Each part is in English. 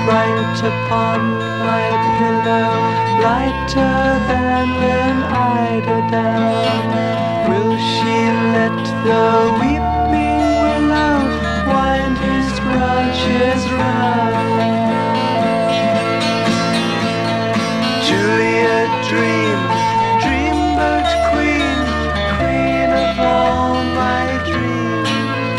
bright upon my pillow, lighter than an eider down. Will she let the weeping willow wind his branches round? Julia, dream, dreamboat queen, queen of all my dreams.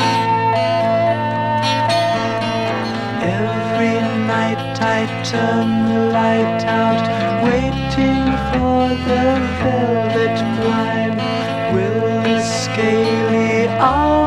Every night I turn the light out, waiting for the velvet blind. Will the scaly owl